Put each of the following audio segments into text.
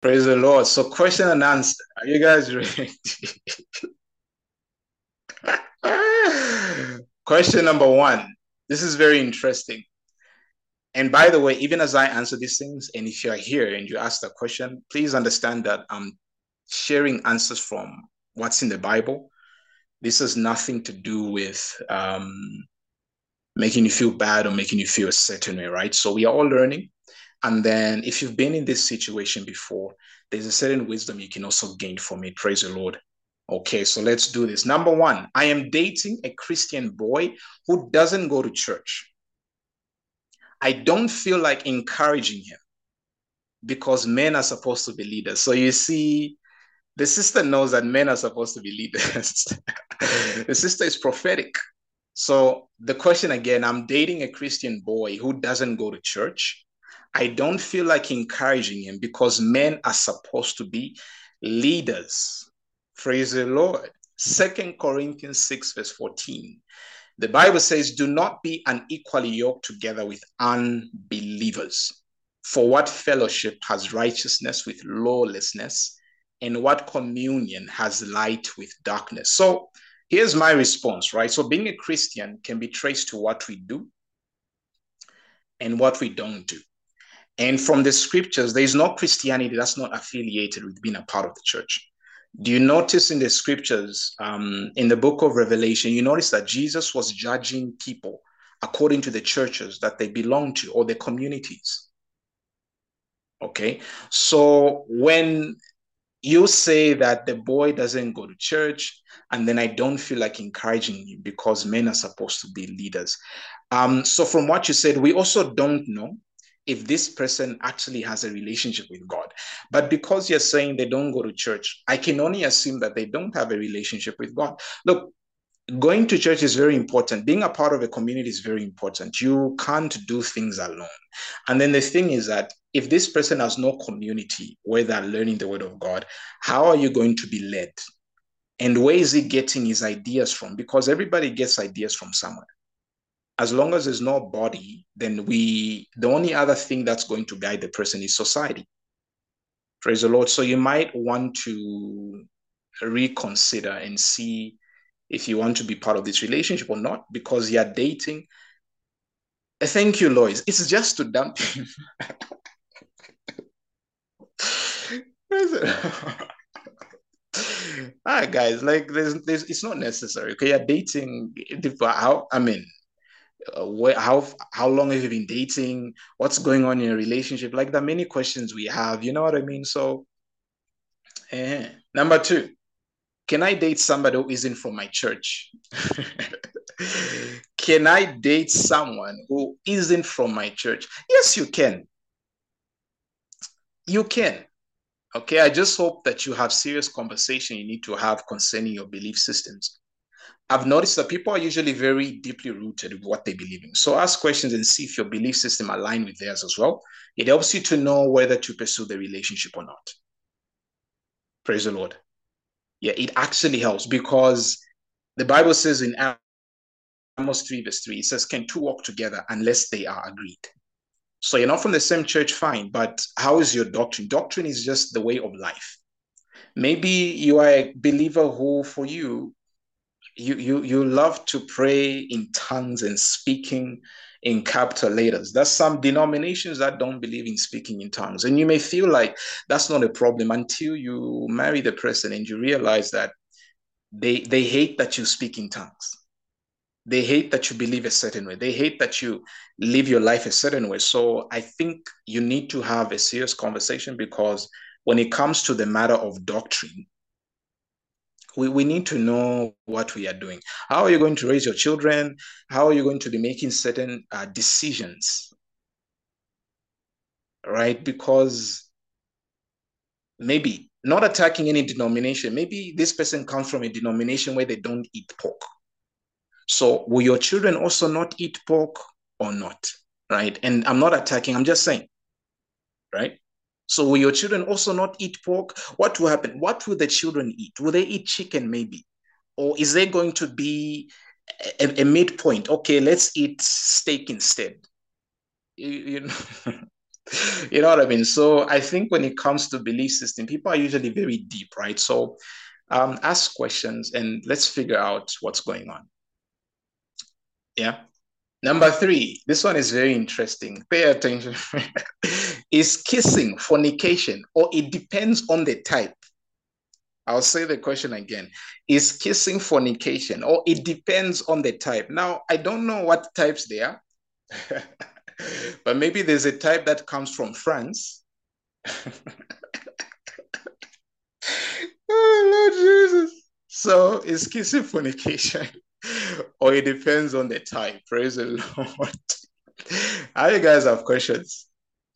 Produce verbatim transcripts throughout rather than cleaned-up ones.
Praise the Lord. So, question and answer. Are you guys ready? Question number one. This is very interesting. And by the way, even as I answer these things, and if you're here and you ask the question, please understand that I'm sharing answers from what's in the Bible. This has nothing to do with um, making you feel bad or making you feel a certain way, right? So we are all learning. And then if you've been in this situation before, there's a certain wisdom you can also gain from it. Praise the Lord. Okay, so let's do this. Number one, I am dating a Christian boy who doesn't go to church. I don't feel like encouraging him because men are supposed to be leaders. So you see, the sister knows that men are supposed to be leaders. The sister is prophetic. So the question again, I'm dating a Christian boy who doesn't go to church. I don't feel like encouraging him because men are supposed to be leaders. Praise the Lord. Second Corinthians six, verse fourteen. The Bible says, do not be unequally yoked together with unbelievers. For what fellowship has righteousness with lawlessness? And what communion has light with darkness? So here's my response, right? So being a Christian can be traced to what we do and what we don't do. And from the scriptures, there is no Christianity that's not affiliated with being a part of the church. Do you notice in the scriptures, um, in the book of Revelation, you notice that Jesus was judging people according to the churches that they belong to or the communities? Okay, so when you say that the boy doesn't go to church, and then I don't feel like encouraging him because men are supposed to be leaders. Um, so from what you said, we also don't know if this person actually has a relationship with God. But because you're saying they don't go to church, I can only assume that they don't have a relationship with God. Look, going to church is very important. Being a part of a community is very important. You can't do things alone. And then the thing is that if this person has no community where they're learning the word of God, how are you going to be led? And where is he getting his ideas from? Because everybody gets ideas from somewhere. As long as there's no body, then we, the only other thing that's going to guide the person is society. Praise the Lord. So you might want to reconsider and see if you want to be part of this relationship or not, because you're dating. Thank you, Lois. It's just to dump him. All right, guys, like there's, there's, it's not necessary. Okay, you're dating. How? I mean, uh, where, how how long have you been dating? What's going on in your relationship? Like the many questions we have. You know what I mean? So, eh. Number two, can I date somebody who isn't from my church? Can I date someone who isn't from my church? Yes, you can. You can. Okay, I just hope that you have serious conversation you need to have concerning your belief systems. I've noticed that people are usually very deeply rooted with what they believe in. So ask questions and see if your belief system align with theirs as well. It helps you to know whether to pursue the relationship or not. Praise the Lord. Yeah, it actually helps because the Bible says in Amos three, verse three, it says, can two walk together unless they are agreed? So you're not from the same church, fine, but how is your doctrine? Doctrine is just the way of life. Maybe you are a believer who, for you, you you you love to pray in tongues and speaking in capital letters. There's some denominations that don't believe in speaking in tongues, and you may feel like that's not a problem until you marry the person and you realize that they they hate that you speak in tongues. They hate that you believe a certain way. They hate that you live your life a certain way. So I think you need to have a serious conversation because when it comes to the matter of doctrine, we, we need to know what we are doing. How are you going to raise your children? How are you going to be making certain uh, decisions? Right? Because maybe not attacking any denomination, maybe this person comes from a denomination where they don't eat pork. So will your children also not eat pork or not? Right? And I'm not attacking, I'm just saying, right? So will your children also not eat pork? What will happen? What will the children eat? Will they eat chicken maybe? Or is there going to be a, a midpoint? Okay, let's eat steak instead. You, you know? You know what I mean? So I think when it comes to belief system, people are usually very deep, right? So um, ask questions and let's figure out what's going on. Yeah. Number three, this one is very interesting. Pay attention. Is kissing fornication or it depends on the type? I'll say the question again. Is kissing fornication or it depends on the type? Now, I don't know what types they are, but maybe there's a type that comes from France. Oh, Lord Jesus. So is kissing fornication or it depends on the type? Praise the Lord. How you guys have questions?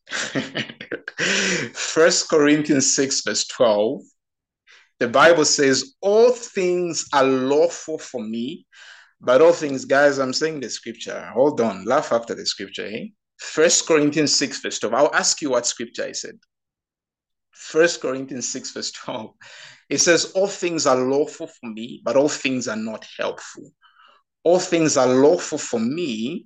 First Corinthians six, verse twelve. The Bible says, all things are lawful for me, but all things, guys, I'm saying the scripture. Hold on, laugh after the scripture, eh? First Corinthians six, verse twelve. I'll ask you what scripture I said. First Corinthians six, verse twelve. It says, all things are lawful for me, but all things are not helpful. All things are lawful for me,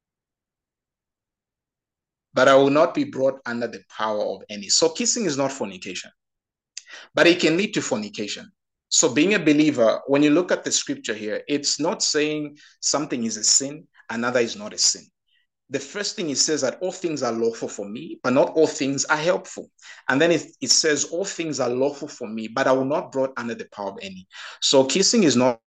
but I will not be brought under the power of any. So kissing is not fornication, but it can lead to fornication. So being a believer, when you look at the scripture here, it's not saying something is a sin, another is not a sin. The first thing it says that all things are lawful for me, but not all things are helpful. And then it, it says all things are lawful for me, but I will not brought under the power of any. So kissing is not,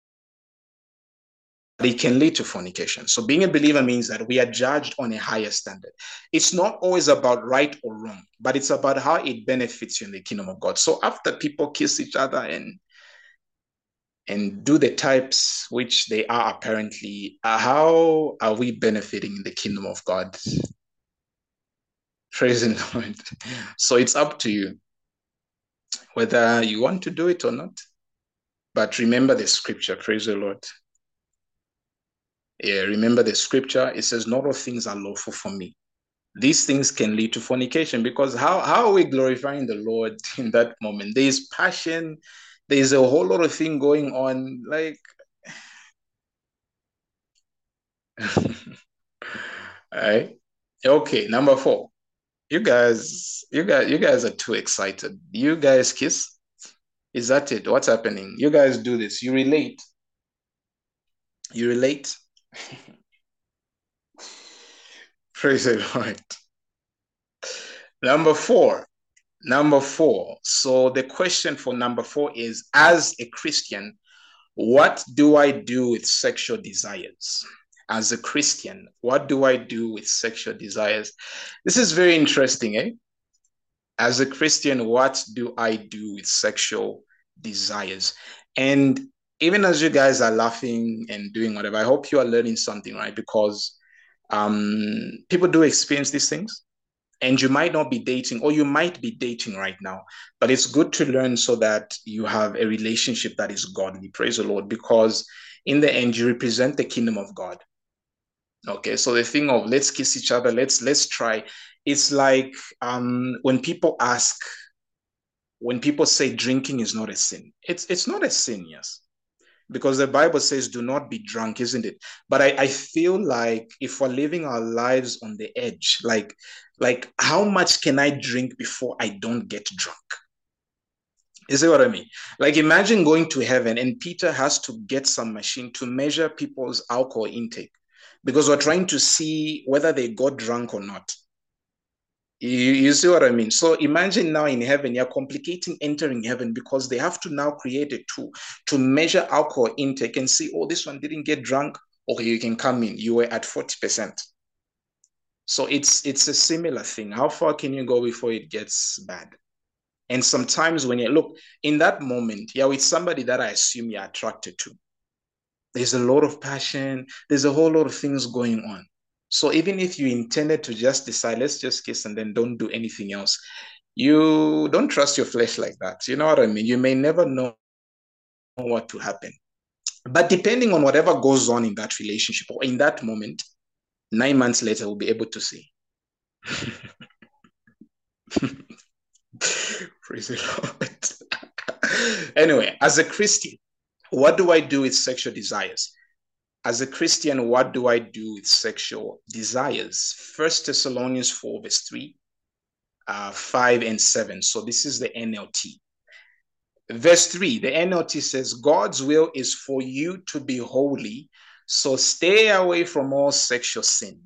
it can lead to fornication. So being a believer means that we are judged on a higher standard. It's not always about right or wrong, but it's about how it benefits you in the kingdom of God. So after people kiss each other and and do the types which they are apparently, uh, how are we benefiting in the kingdom of God? Praise the Lord. So it's up to you whether you want to do it or not. But remember the scripture. Praise the Lord. Yeah, remember the scripture. It says, not all things are lawful for me. These things can lead to fornication because how, how are we glorifying the Lord in that moment? There is passion. There's a whole lot of thing going on. Like, all right. Okay, number four. You guys, you guys, you guys are too excited. You guys kiss? Is that it? What's happening? You guys do this. You relate. You relate. Praise the Lord. Number four. Number four. So the question for number four is, as a Christian, what do I do with sexual desires? As a Christian, what do I do with sexual desires? This is very interesting, eh? As a Christian, what do I do with sexual desires? And even as you guys are laughing and doing whatever, I hope you are learning something, right? Because um, people do experience these things. And you might not be dating, or you might be dating right now, but it's good to learn so that you have a relationship that is godly. Praise the Lord, because in the end, you represent the kingdom of God. Okay, so the thing of let's kiss each other, let's let's try. It's like um, when people ask, when people say drinking is not a sin. It's it's not a sin, yes, because the Bible says do not be drunk, isn't it? But I, I feel like if we're living our lives on the edge, like like how much can I drink before I don't get drunk? You see what I mean? Like imagine going to heaven and Peter has to get some machine to measure people's alcohol intake because we're trying to see whether they got drunk or not. You, you see what I mean? So imagine now in heaven, you're complicating entering heaven because they have to now create a tool to measure alcohol intake and see, oh, this one didn't get drunk. Okay, you can come in. You were at forty percent. So it's it's a similar thing. How far can you go before it gets bad? And sometimes when you look in that moment, you're with somebody that I assume you're attracted to. There's a lot of passion. There's a whole lot of things going on. So even if you intended to just decide, let's just kiss and then don't do anything else, you don't trust your flesh like that. You know what I mean? You may never know what to happen. But depending on whatever goes on in that relationship or in that moment, nine months later, we'll be able to see. Praise the Lord. Anyway, as a Christian, what do I do with sexual desires? As a Christian, what do I do with sexual desires? First Thessalonians four, verse three. uh, five and seven. So this is the N L T. Verse three, the N L T says, God's will is for you to be holy, so stay away from all sexual sin.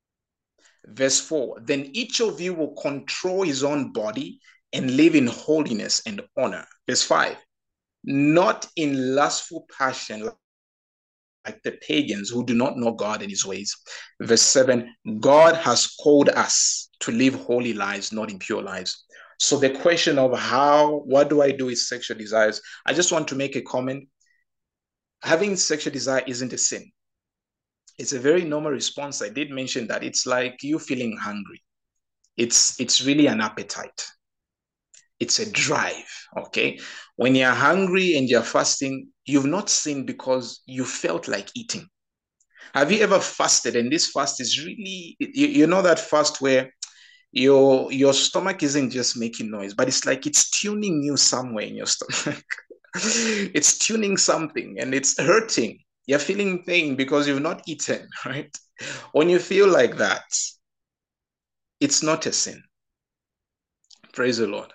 Verse four, then each of you will control his own body and live in holiness and honor. Verse five, not in lustful passion like the pagans who do not know God and his ways. Verse seven, God has called us to live holy lives, not impure lives. So the question of how, what do I do with sexual desires? I just want to make a comment. Having sexual desire isn't a sin. It's a very normal response. I did mention that it's like you feeling hungry. It's, it's really an appetite. It's a drive, okay? When you're hungry and you're fasting, you've not sinned because you felt like eating. Have you ever fasted? And this fast is really, you, you know that fast where your your stomach isn't just making noise, but it's like it's tuning you somewhere in your stomach. It's tuning something and it's hurting. You're feeling pain because you've not eaten, right? When you feel like that, it's not a sin. Praise the Lord.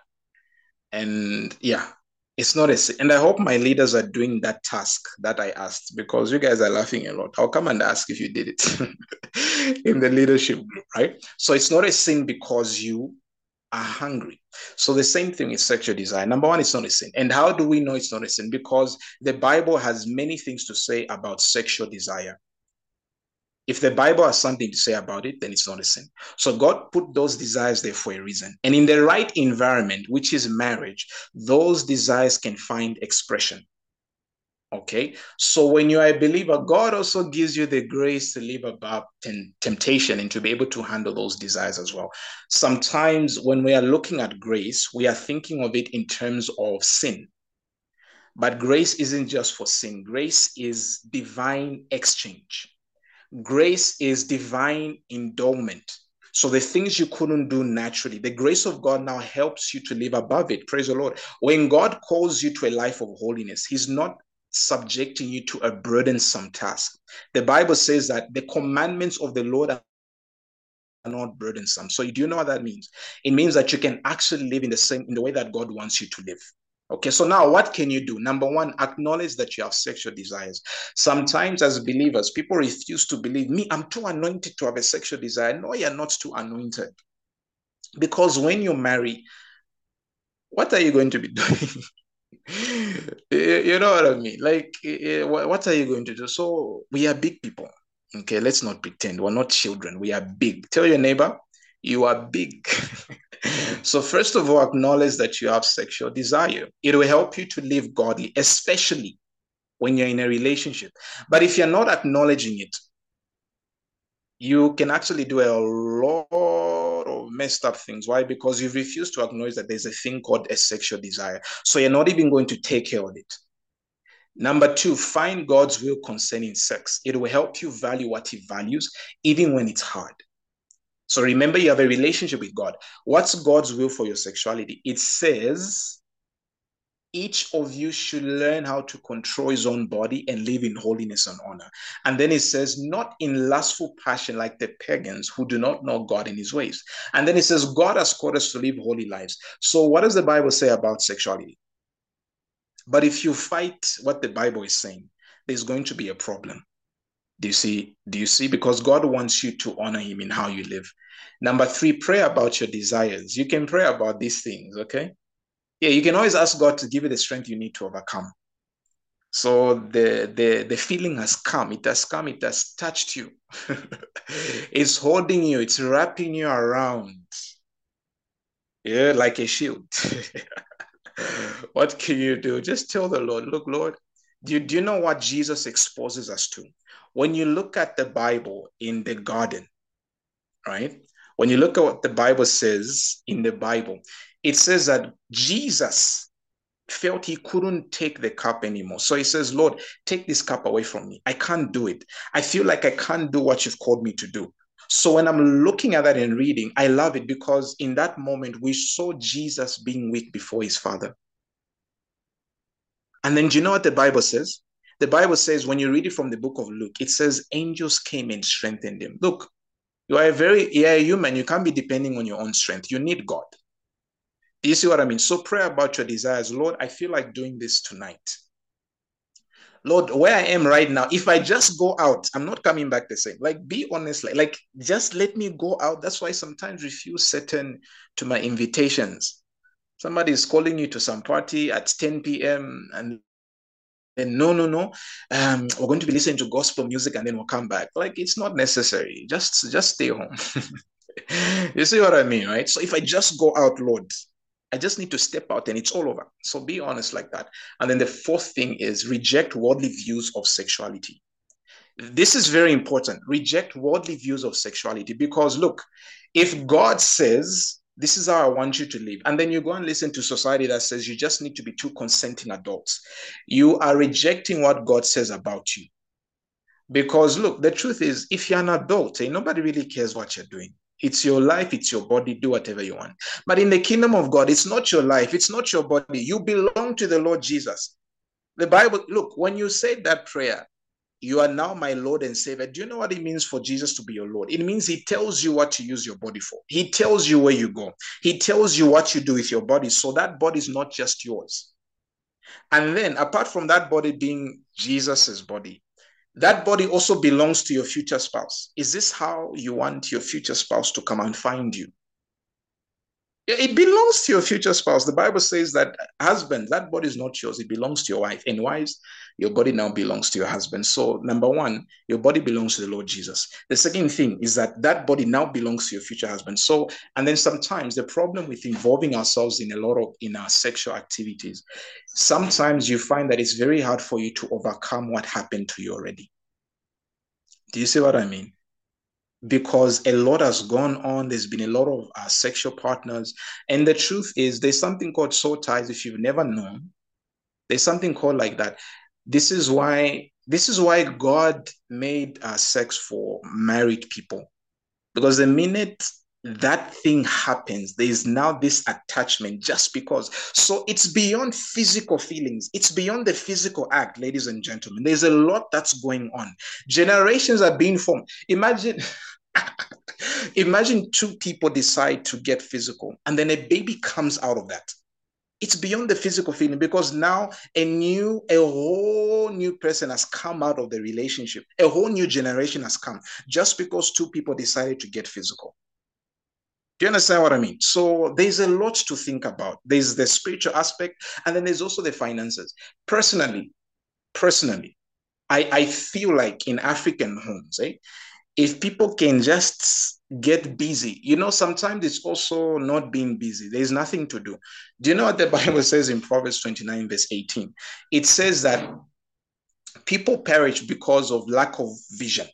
And yeah, it's not a sin. And I hope my leaders are doing that task that I asked, because you guys are laughing a lot. I'll come and ask if you did it in the leadership group, right? So it's not a sin because you are hungry. So the same thing is sexual desire. Number one, it's not a sin. And how do we know it's not a sin? Because the Bible has many things to say about sexual desire. If the Bible has something to say about it, then it's not a sin. So God put those desires there for a reason. And in the right environment, which is marriage, those desires can find expression. Okay. So when you are a believer, God also gives you the grace to live above temptation and to be able to handle those desires as well. Sometimes when we are looking at grace, we are thinking of it in terms of sin. But grace isn't just for sin. Grace is divine exchange. Grace is divine endowment. So the things you couldn't do naturally, the grace of God now helps you to live above it. Praise the Lord. When God calls you to a life of holiness, he's not subjecting you to a burdensome task. The Bible says that the commandments of the Lord are not burdensome. So do you know what that means? It means that you can actually live in the same, in the way that God wants you to live. Okay, so now what can you do? Number one, acknowledge that you have sexual desires. Sometimes as believers, people refuse to believe me. I'm too anointed to have a sexual desire. No, you're not too anointed. Because when you marry, what are you going to be doing? You know what I mean? Like, what are you going to do? So we are big people. Okay, let's not pretend. We're not children. We are big. Tell your neighbor, you are big. So first of all, acknowledge that you have sexual desire. It will help you to live godly, especially when you're in a relationship. But if you're not acknowledging it, you can actually do a lot of messed up things. Why? Because you refuse to acknowledge that there's a thing called a sexual desire. So you're not even going to take care of it. Number two, find God's will concerning sex. It will help you value what he values, even when it's hard. So remember, you have a relationship with God. What's God's will for your sexuality? It says each of you should learn how to control his own body and live in holiness and honor. And then it says, not in lustful passion like the pagans who do not know God in his ways. And then it says, God has called us to live holy lives. So what does the Bible say about sexuality? But if you fight what the Bible is saying, there's going to be a problem. Do you see? Do you see? Because God wants you to honor him in how you live. Number three, pray about your desires. You can pray about these things, okay? Yeah, you can always ask God to give you the strength you need to overcome. So the the the feeling has come. It has come. It has touched you. It's holding you. It's wrapping you around. Yeah, like a shield. What can you do? Just tell the Lord, look, Lord, do you, do you know what Jesus exposes us to? When you look at the Bible in the garden, right? When you look at what the Bible says in the Bible, it says that Jesus felt he couldn't take the cup anymore. So he says, Lord, take this cup away from me. I can't do it. I feel like I can't do what you've called me to do. So when I'm looking at that and reading, I love it because in that moment, we saw Jesus being weak before his Father. And then do you know what the Bible says? The Bible says, when you read it from the book of Luke, it says angels came and strengthened him. Look, You are a very, you are a human. You can't be depending on your own strength. You need God. Do you see what I mean? So pray about your desires. Lord, I feel like doing this tonight. Lord, where I am right now, if I just go out, I'm not coming back the same. Like, be honest, like, like just let me go out. That's why I sometimes refuse certain to my invitations. Somebody is calling you to some party at ten p.m. and then no, no, no. Um, we're going to be listening to gospel music and then we'll come back. Like, it's not necessary. Just just stay home. You see what I mean, right? So if I just go out, Lord, I just need to step out and it's all over. So be honest like that. And then the fourth thing is reject worldly views of sexuality. This is very important. Reject worldly views of sexuality because look, if God says, this is how I want you to live, and then you go and listen to society that says you just need to be two consenting adults, you are rejecting what God says about you. Because look, the truth is, if you're an adult, eh, nobody really cares what you're doing. It's your life, it's your body, do whatever you want. But in the kingdom of God, it's not your life, it's not your body. You belong to the Lord Jesus. The Bible, look, when you say that prayer, you are now my Lord and Savior. Do you know what it means for Jesus to be your Lord? It means he tells you what to use your body for. He tells you where you go. He tells you what you do with your body. So that body is not just yours. And then apart from that body being Jesus's body, that body also belongs to your future spouse. Is this how you want your future spouse to come and find you? It belongs to your future spouse. The Bible says that husband, that body is not yours. It belongs to your wife. And wives, your body now belongs to your husband. So number one, your body belongs to the Lord Jesus. The second thing is that that body now belongs to your future husband. So, and then sometimes the problem with involving ourselves in a lot of, in our sexual activities, sometimes you find that it's very hard for you to overcome what happened to you already. Do you see what I mean? Because a lot has gone on. There's been a lot of uh, sexual partners. And the truth is, there's something called soul ties. If you've never known, there's something called like that. This is why, this is why God made uh, sex for married people. Because the minute that thing happens, there's now this attachment just because. So it's beyond physical feelings. It's beyond the physical act, ladies and gentlemen. There's a lot that's going on. Generations are being formed. Imagine, imagine two people decide to get physical and then a baby comes out of that. It's beyond the physical feeling because now a new, a whole new person has come out of the relationship. A whole new generation has come just because two people decided to get physical. Do you understand what I mean? So there's a lot to think about. There's the spiritual aspect, and then there's also the finances. Personally, personally, I, I feel like in African homes, eh, if people can just get busy, you know, sometimes it's also not being busy. There's nothing to do. Do you know what the Bible says in Proverbs twenty-nine, verse eighteen? It says that people perish because of lack of vision.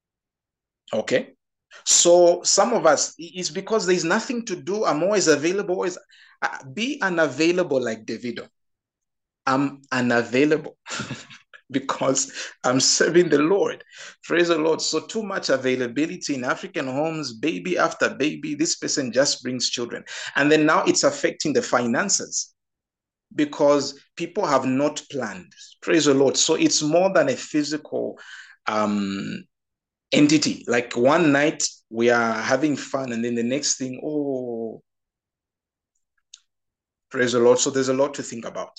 Okay. So some of us, it's because there's nothing to do. I'm always available. Always uh, be unavailable like Davido. I'm unavailable because I'm serving the Lord. Praise the Lord. So too much availability in African homes, baby after baby. This person just brings children. And then now it's affecting the finances because people have not planned. Praise the Lord. So it's more than a physical um, entity. Like one night we are having fun and then the next thing, oh, praise the Lord. So there's a lot to think about.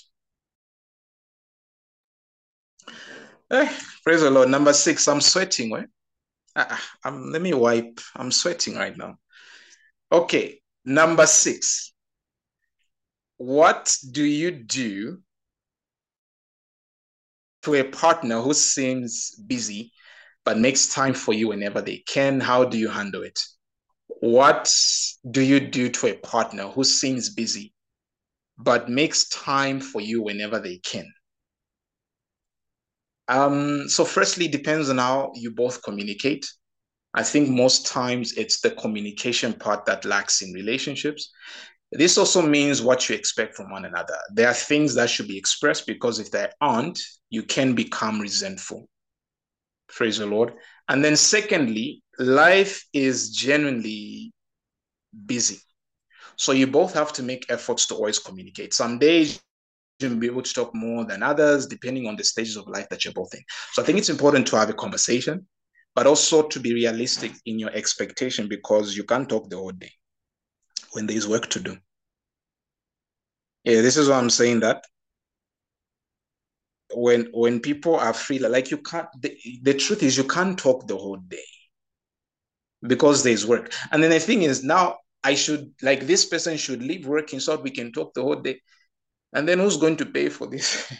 Eh, praise the Lord. Number six, I'm sweating. Right? Uh, I'm, let me wipe. I'm sweating right now. Okay. Number six, what do you do to a partner who seems busy but makes time for you whenever they can? How do you handle it? What do you do to a partner who seems busy but makes time for you whenever they can? Um, so firstly, it depends on how you both communicate. I think most times it's the communication part that lacks in relationships. This also means what you expect from one another. There are things that should be expressed because if they aren't, you can become resentful. Praise the Lord. And then secondly, life is genuinely busy. So you both have to make efforts to always communicate. Some days you'll be able to talk more than others, depending on the stages of life that you're both in. So I think it's important to have a conversation. but also to be realistic in your expectation, because you can't talk the whole day when there is work to do. Yeah, this is why I'm saying that when when people are free, like you can't, the, the truth is you can't talk the whole day because there's work. And then the thing is, now I should, like, this person should leave working so we can talk the whole day. And then who's going to pay for this?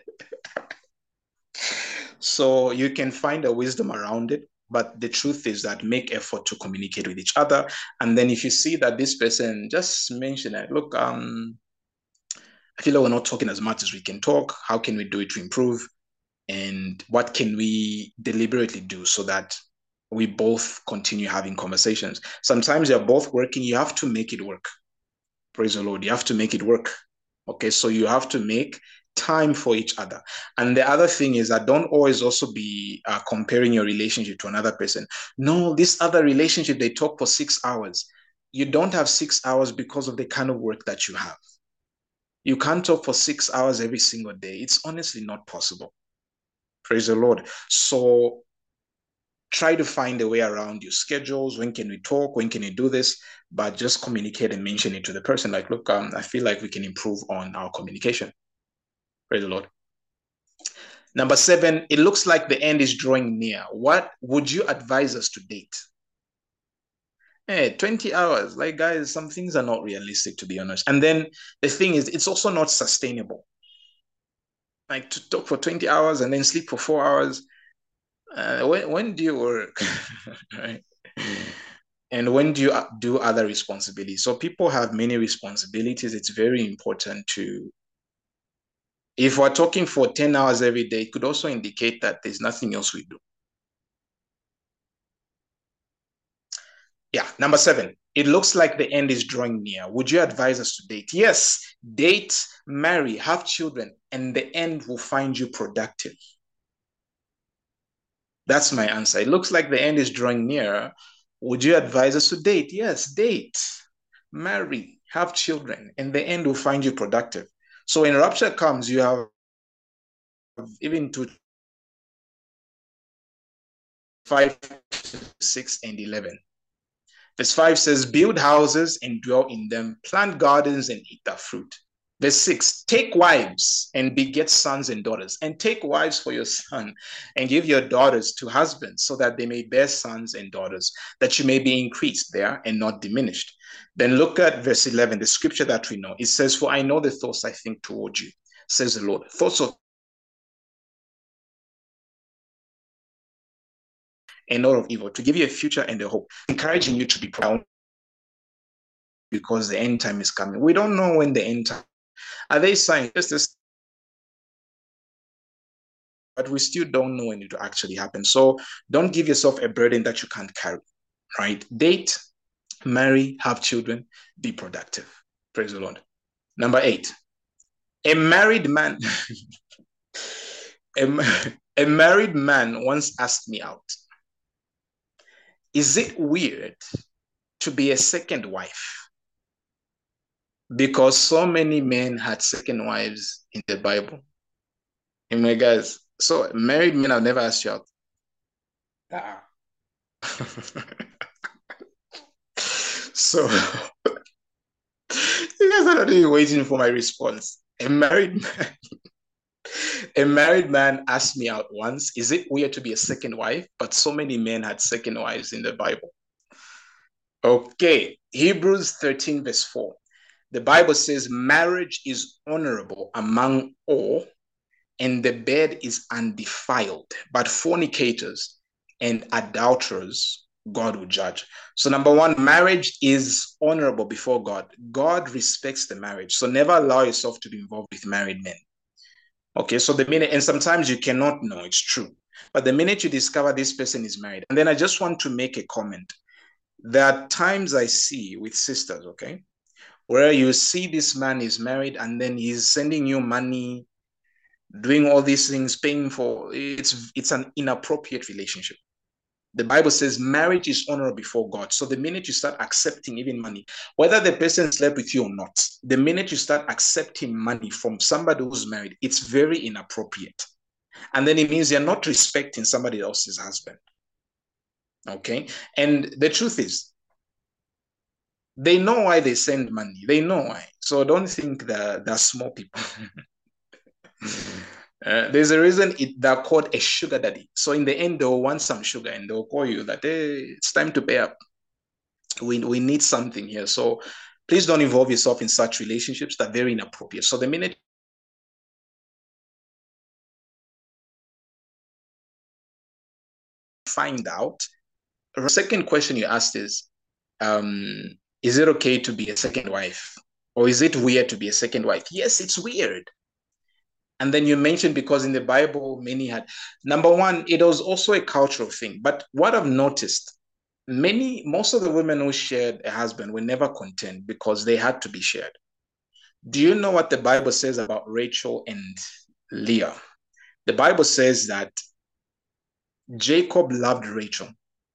So you can find a wisdom around it. But the truth is that make effort to communicate with each other. And then if you see that this person, just mention it. Look, um, I feel like we're not talking as much as we can talk. How can we do it to improve? And what can we deliberately do so that we both continue having conversations? Sometimes you're both working, you have to make it work. Praise the Lord. You have to make it work. Okay, so you have to make time for each other. And the other thing is that don't always also be uh, comparing your relationship to another person. No, this other relationship, they talk for six hours. You don't have six hours because of the kind of work that you have. You can't talk for six hours every single day. It's honestly not possible. Praise the Lord. So try to find a way around your schedules. When can we talk? When can we do this? But just communicate and mention it to the person. Like, look, um, I feel like we can improve on our communication. Praise the Lord. Number seven, it looks like the end is drawing near. What would you advise us to date? Hey, twenty hours. Like, guys, some things are not realistic, to be honest. And then the thing is, it's also not sustainable. Like, to talk for twenty hours and then sleep for four hours. Uh, when, when do you work? Right? And when do you do other responsibilities? So people have many responsibilities. It's very important to, if we're talking for ten hours every day, it could also indicate that there's nothing else we do. Yeah, number seven, it looks like the end is drawing near. Would you advise us to date? Yes, date, marry, have children, and the end will find you productive. That's my answer. It looks like the end is drawing near. Would you advise us to date? Yes, date, marry, have children, and the end will find you productive. So when rapture comes, you have even to five, six, and eleven. Verse five says, build houses and dwell in them, plant gardens and eat their fruit. Verse six, take wives and beget sons and daughters, and take wives for your son, and give your daughters to husbands, so that they may bear sons and daughters, that you may be increased there and not diminished. Then look at verse eleven, the scripture that we know. It says, for I know the thoughts I think toward you, says the Lord, thoughts of and not of evil, to give you a future and a hope, encouraging you to be proud because the end time is coming. We don't know when the end time. Are they signs? Just this, but we still don't know when it will actually happen. So don't give yourself a burden that you can't carry, right? Date, marry, have children, be productive. Praise the Lord. Number eight, a married man, a, a married man once asked me out, is it weird to be a second wife? Because so many men had second wives in the Bible. And my guys, so married men, I've never asked you out. Ah. So you guys are not even waiting for my response. A married man, a married man asked me out once, is it weird to be a second wife? But so many men had second wives in the Bible. Okay, Hebrews thirteen verse four. The Bible says marriage is honorable among all, and the bed is undefiled, but fornicators and adulterers God will judge. So number one, marriage is honorable before God. God respects the marriage. So never allow yourself to be involved with married men. Okay, so the minute, and sometimes you cannot know, it's true. But the minute you discover this person is married, and then I just want to make a comment. There are times I see with sisters, okay, where you see this man is married and then he's sending you money, doing all these things, paying for, it's it's an inappropriate relationship. The Bible says marriage is honorable before God. So the minute you start accepting even money, whether the person slept with you or not, the minute you start accepting money from somebody who's married, it's very inappropriate. And then it means you're not respecting somebody else's husband. Okay. And the truth is, they know why they send money. They know why. So don't think that they're small people. Uh, there's a reason it, they're called a sugar daddy. So in the end, they'll want some sugar and they'll call you that, hey, it's time to pay up. We, we need something here. So please don't involve yourself in such relationships that are very inappropriate. So the minute you find out, the second question you asked is, um, is it okay to be a second wife? Or is it weird to be a second wife? Yes, it's weird. And then you mentioned because in the Bible, many had, number one, it was also a cultural thing. But what I've noticed, many, most of the women who shared a husband were never content because they had to be shared. Do you know what the Bible says about Rachel and Leah? The Bible says that Jacob loved Rachel.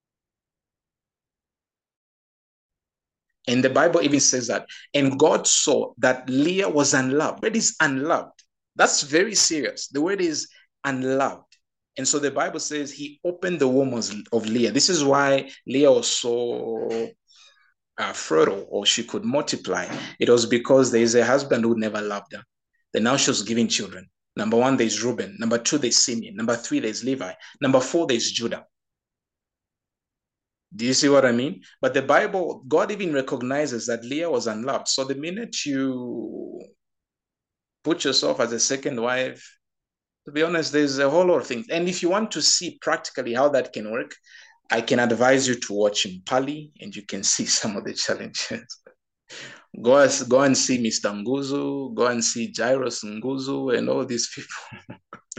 And the Bible even says that, and God saw that Leah was unloved. Word is unloved. That's very serious. The word is unloved. And so the Bible says he opened the womb of Leah. This is why Leah was so uh, fertile, or she could multiply. It was because there is a husband who never loved her. Then now she was giving children. Number one, there's Reuben. Number two, there's Simeon. Number three, there's Levi. Number four, there's Judah. Do you see what I mean? But the Bible, God even recognizes that Leah was unloved. So the minute you put yourself as a second wife, to be honest, there's a whole lot of things. And if you want to see practically how that can work, I can advise you to watch Mpali and you can see some of the challenges. Go, go and see Mister Nguzu, go and see Jairus Nguzu and all these people.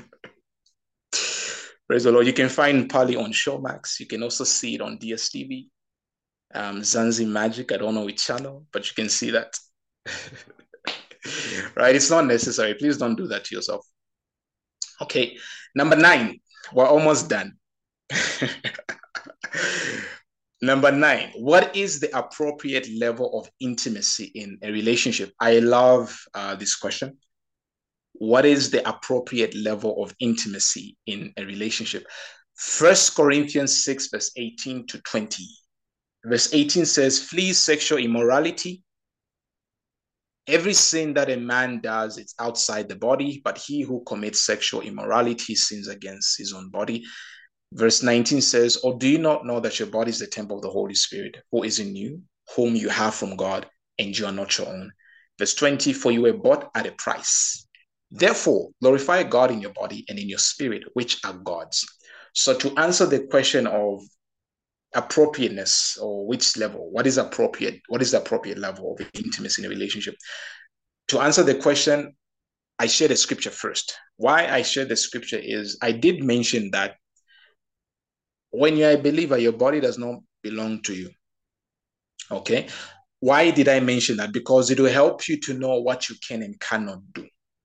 Praise the Lord. You can find Pali on Showmax. You can also see it on D S T V. Um, Zanzi Magic. I don't know which channel, but you can see that. Right? It's not necessary. Please don't do that to yourself. Okay. Number nine. We're almost done. Number nine. What is the appropriate level of intimacy in a relationship? I love uh, this question. What is the appropriate level of intimacy in a relationship? First Corinthians six, verse eighteen to twenty. Verse eighteen says, flee sexual immorality. Every sin that a man does, it's outside the body, but he who commits sexual immorality sins against his own body. Verse nineteen says, or do you not know that your body is the temple of the Holy Spirit, who is in you, whom you have from God, and you are not your own? Verse twenty, for you were bought at a price. Therefore, glorify God in your body and in your spirit, which are God's. So to answer the question of appropriateness, or which level, what is appropriate, what is the appropriate level of intimacy in a relationship? To answer the question, I share the scripture first. Why I share the scripture is I did mention that when you're a believer, your body does not belong to you. Okay. Why did I mention that? Because it will help you to know what you can and cannot do.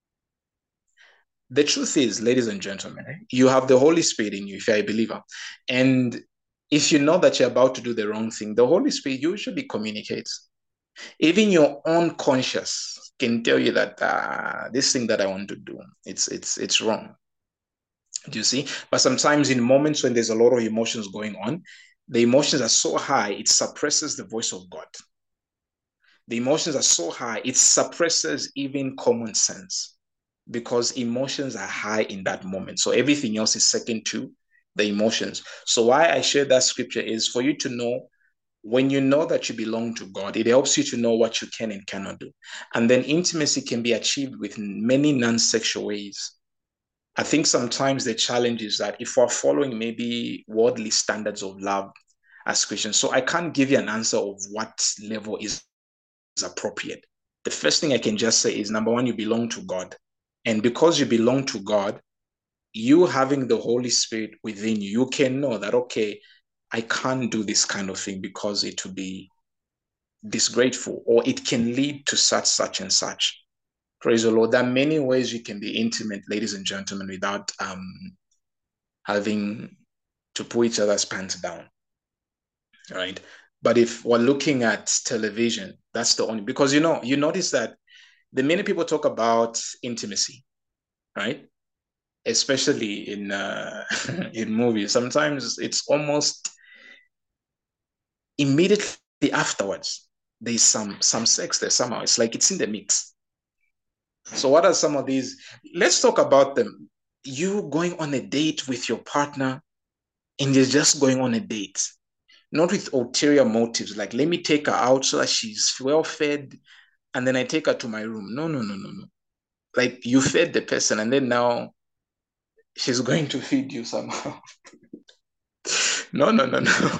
The truth is, ladies and gentlemen, you have the Holy Spirit in you if you're a believer. And if you know that you're about to do the wrong thing, the Holy Spirit usually communicates. Even your own conscience can tell you that uh, this thing that I want to do, it's it's it's wrong. Do you see? But sometimes in moments when there's a lot of emotions going on, the emotions are so high, it suppresses the voice of God. The emotions are so high, it suppresses even common sense, because emotions are high in that moment. So everything else is second to the emotions. So why I share that scripture is for you to know, when you know that you belong to God, it helps you to know what you can and cannot do. And then intimacy can be achieved with many non-sexual ways. I think sometimes the challenge is that if we're following maybe worldly standards of love as Christians, so I can't give you an answer of what level is appropriate. The first thing I can just say is, number one, you belong to God. And because you belong to God, you having the Holy Spirit within you, you can know that, okay, I can't do this kind of thing because it will be disgraceful, or it can lead to such, such, and such. Praise the Lord. There are many ways you can be intimate, ladies and gentlemen, without um, having to pull each other's pants down, right? But if we're looking at television, that's the only, because, you know, you notice that the many people talk about intimacy, right? Especially in uh, in movies. Sometimes it's almost immediately afterwards, there's some some sex there somehow. It's like it's in the mix. So what are some of these? Let's talk about them. You going on a date with your partner and you're just going on a date, not with ulterior motives, like let me take her out so that she's well fed and then I take her to my room. No, no, no, no, no. Like you fed the person and then now she's going to feed you somehow. No, no, no, no.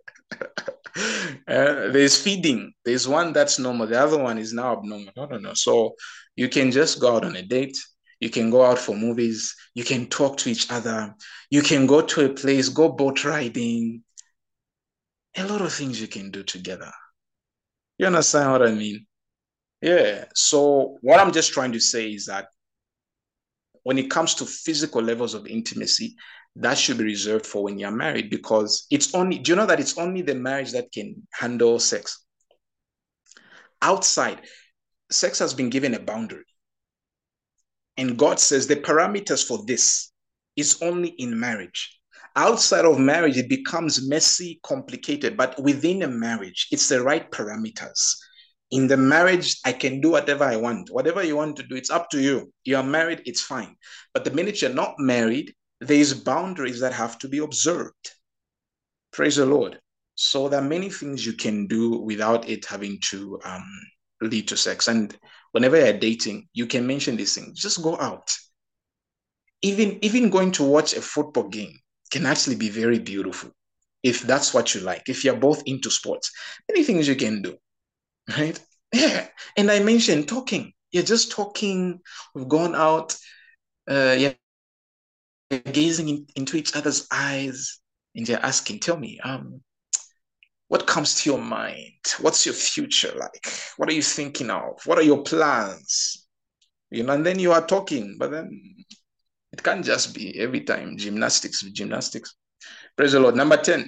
Uh, there's feeding. There's one that's normal. The other one is now abnormal. No, no, no. So you can just go out on a date. You can go out for movies. You can talk to each other. You can go to a place, go boat riding. A lot of things you can do together. You understand what I mean? Yeah. So what I'm just trying to say is that when it comes to physical levels of intimacy, that should be reserved for when you're married because it's only, do you know that it's only the marriage that can handle sex? Outside, sex has been given a boundary. And God says the parameters for this is only in marriage. Outside of marriage, it becomes messy, complicated, but within a marriage, it's the right parameters. In the marriage, I can do whatever I want. Whatever you want to do, it's up to you. You are married, it's fine. But the minute you're not married, there's boundaries that have to be observed. Praise the Lord. So there are many things you can do without it having to um, lead to sex. And whenever you're dating, you can mention these things. Just go out. Even, even going to watch a football game can actually be very beautiful if that's what you like. If you're both into sports, many things you can do, right? Yeah. And I mentioned talking. You're just talking. We've gone out. Uh, you're gazing in, into each other's eyes, and you're asking, "Tell me, um, what comes to your mind? What's your future like? What are you thinking of? What are your plans?" You know, and then you are talking, but then it can't just be every time gymnastics, gymnastics. Praise the Lord. Number ten.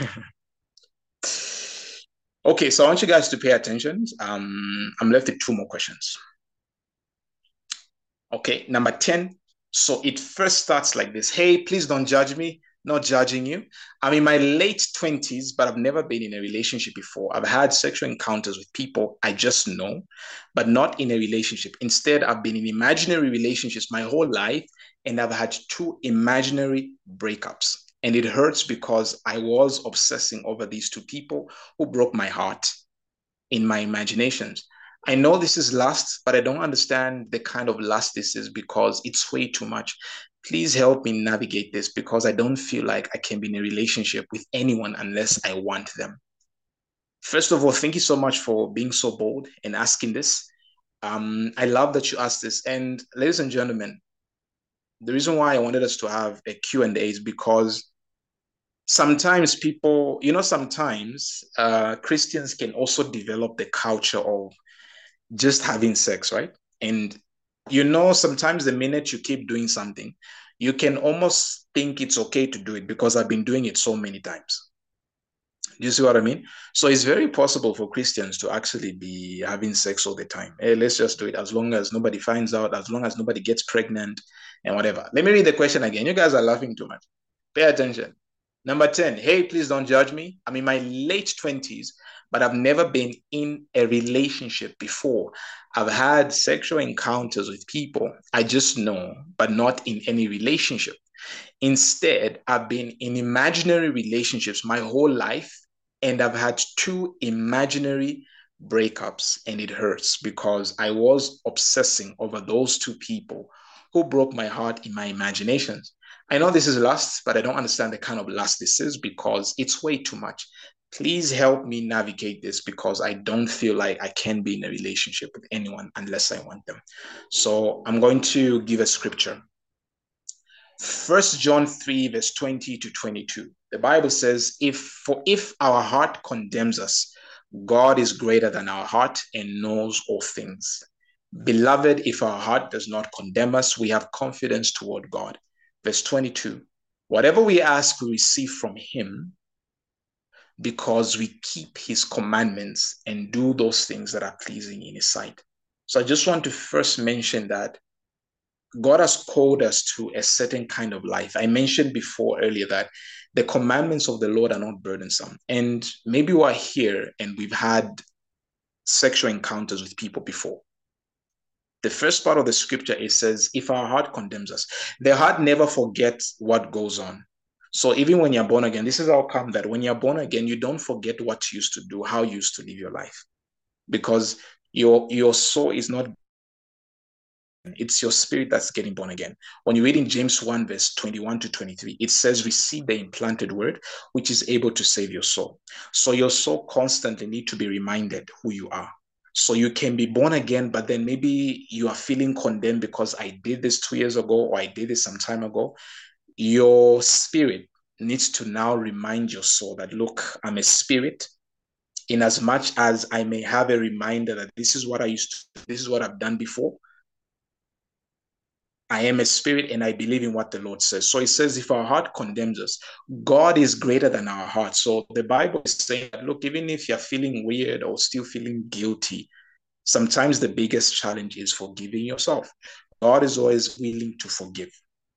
Okay, so I want you guys to pay attention. Um, I'm left with two more questions. Okay, number ten. So it first starts like this. Hey, please don't judge me. Not judging you. I'm in my late twenties, but I've never been in a relationship before. I've had sexual encounters with people I just know, but not in a relationship. Instead, I've been in imaginary relationships my whole life, and I've had two imaginary breakups. And it hurts because I was obsessing over these two people who broke my heart in my imaginations. I know this is lust, but I don't understand the kind of lust this is because it's way too much. Please help me navigate this because I don't feel like I can be in a relationship with anyone unless I want them. First of all, thank you so much for being so bold and asking this. Um, I love that you asked this. And ladies and gentlemen, the reason why I wanted us to have a Q and A is because sometimes people, you know, sometimes uh, Christians can also develop the culture of just having sex, right? And you know, sometimes the minute you keep doing something, you can almost think it's okay to do it because I've been doing it so many times. Do you see what I mean? So it's very possible for Christians to actually be having sex all the time. Hey, let's just do it as long as nobody finds out, as long as nobody gets pregnant and whatever. Let me read the question again. You guys are laughing too much. Pay attention. Number ten, hey, please don't judge me. I'm in my late twenties, but I've never been in a relationship before. I've had sexual encounters with people I just know, but not in any relationship. Instead, I've been in imaginary relationships my whole life, and I've had two imaginary breakups, and it hurts because I was obsessing over those two people who broke my heart in my imaginations. I know this is lust, but I don't understand the kind of lust this is because it's way too much. Please help me navigate this because I don't feel like I can be in a relationship with anyone unless I want them. So I'm going to give a scripture. First John three, verse twenty to twenty-two. The Bible says, if for if our heart condemns us, God is greater than our heart and knows all things. Beloved, if our heart does not condemn us, we have confidence toward God. Verse twenty-two. Whatever we ask, we receive from him because we keep his commandments and do those things that are pleasing in his sight. So I just want to first mention that God has called us to a certain kind of life. I mentioned before earlier that The commandments of the Lord are not burdensome. And maybe we're here and we've had sexual encounters with people before. The first part of the scripture, it says, if our heart condemns us, the heart never forgets what goes on. So even when you're born again, this is how come that when you're born again, you don't forget what you used to do, how you used to live your life. Because your, your soul is not, it's your spirit that's getting born again. When you read in James one, verse twenty-one to twenty-three, it says, receive the implanted word, which is able to save your soul. So your soul constantly need to be reminded who you are. So you can be born again, but then maybe you are feeling condemned because I did this two years ago or I did this some time ago. Your spirit needs to now remind your soul that, look, I'm a spirit. In as much as I may have a reminder that this is what I used to, this is what I've done before, I am a spirit and I believe in what the Lord says. So it says, if our heart condemns us, God is greater than our heart. So the Bible is saying that, look, even if you're feeling weird or still feeling guilty, sometimes the biggest challenge is forgiving yourself. God is always willing to forgive.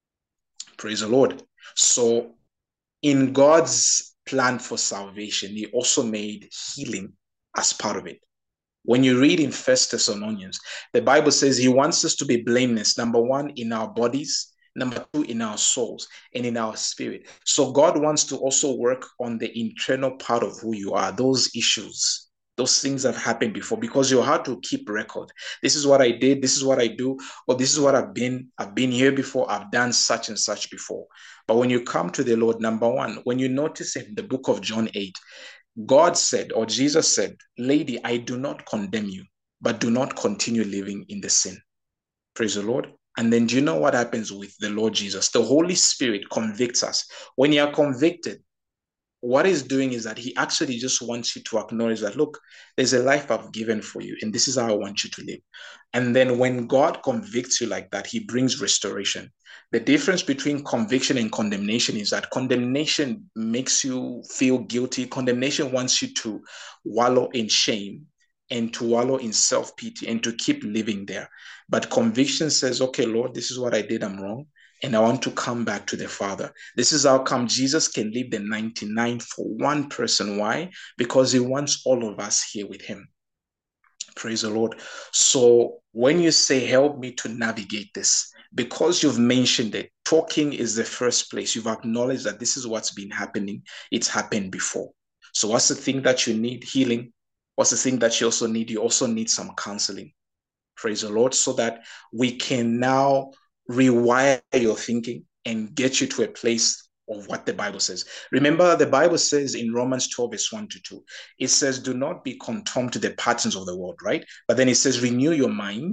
Praise the Lord. So in God's plan for salvation, he also made healing as part of it. When you read in First Thessalonians, the Bible says he wants us to be blameless, number one, in our bodies, number two, in our souls, and in our spirit. So God wants to also work on the internal part of who you are, those issues, those things that happened before, because your heart will keep record. This is what I did, this is what I do, or this is what I've been. I've been here before, I've done such and such before. But when you come to the Lord, number one, when you notice in the book of John eight, God said, or Jesus said, lady, I do not condemn you, but do not continue living in the sin. Praise the Lord. And then do you know what happens with the Lord Jesus? The Holy Spirit convicts us. When you are convicted, what he's doing is that he actually just wants you to acknowledge that, look, there's a life I've given for you, and this is how I want you to live. And then when God convicts you like that, he brings restoration. The difference between conviction and condemnation is that condemnation makes you feel guilty. Condemnation wants you to wallow in shame and to wallow in self-pity and to keep living there. But conviction says, okay, Lord, this is what I did, I'm wrong, and I want to come back to the Father. This is how come Jesus can leave the ninety-nine for one person. Why? Because he wants all of us here with him. Praise the Lord. So when you say, help me to navigate this, because you've mentioned it, talking is the first place. You've acknowledged that this is what's been happening. It's happened before. So what's the thing that you need? Healing. What's the thing that you also need? You also need some counseling. Praise the Lord, so that we can now rewire your thinking and get you to a place of what the Bible says. Remember, the Bible says in Romans twelve, verse one to two, it says, do not be conformed to the patterns of the world, right? But then it says, renew your mind.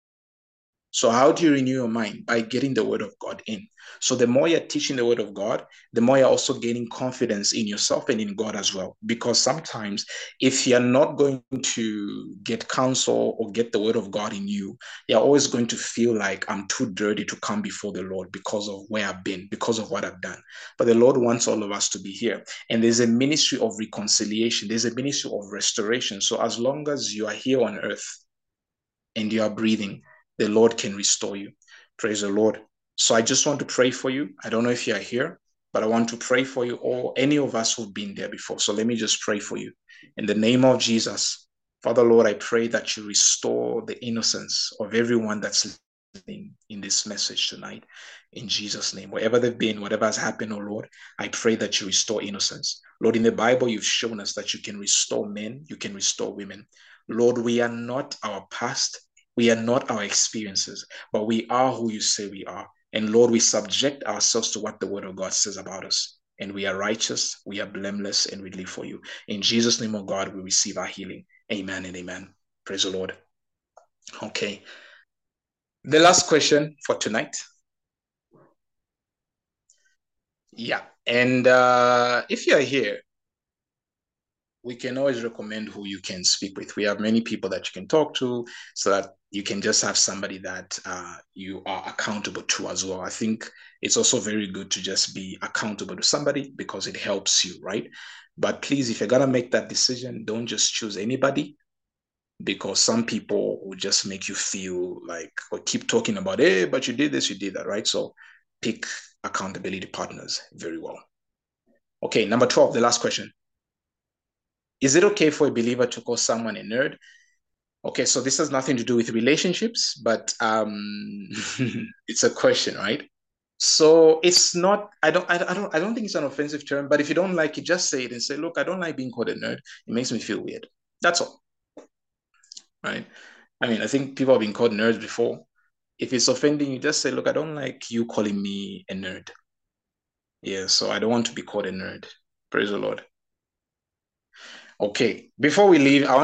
So how do you renew your mind? By getting the word of God in. So the more you're teaching the word of God, the more you're also gaining confidence in yourself and in God as well. Because sometimes if you're not going to get counsel or get the word of God in you, you're always going to feel like I'm too dirty to come before the Lord because of where I've been, because of what I've done. But the Lord wants all of us to be here. And there's a ministry of reconciliation. There's a ministry of restoration. So as long as you are here on earth and you are breathing, the Lord can restore you. Praise the Lord. So I just want to pray for you. I don't know if you are here, but I want to pray for you, or any of us who've been there before. So let me just pray for you. In the name of Jesus, Father, Lord, I pray that you restore the innocence of everyone that's listening in this message tonight. In Jesus' name, wherever they've been, whatever has happened, oh Lord, I pray that you restore innocence. Lord, in the Bible, you've shown us that you can restore men, you can restore women. Lord, we are not our past. We are not our experiences, but we are who you say we are. And Lord, we subject ourselves to what the word of God says about us. And we are righteous, we are blameless, and we live for you. In Jesus' name, of God, we receive our healing. Amen and amen. Praise the Lord. Okay. The last question for tonight. Yeah. And uh, if you're here, we can always recommend who you can speak with. We have many people that you can talk to, so that you can just have somebody that uh, you are accountable to as well. I think it's also very good to just be accountable to somebody because it helps you, right? But please, if you're going to make that decision, don't just choose anybody, because some people will just make you feel like, or keep talking about, hey, but you did this, you did that, right? So pick accountability partners very well. Okay, number twelve, the last question. Is it okay for a believer to call someone a nerd? Okay, so this has nothing to do with relationships, but um, it's a question, right? So it's not. I don't. I, I don't. I don't think it's an offensive term. But if you don't like it, just say it and say, "Look, I don't like being called a nerd. It makes me feel weird." That's all, right? I mean, I think people have been called nerds before. If it's offending you, just say, "Look, I don't like you calling me a nerd." Yeah, so I don't want to be called a nerd. Praise the Lord. Okay, before we leave, I want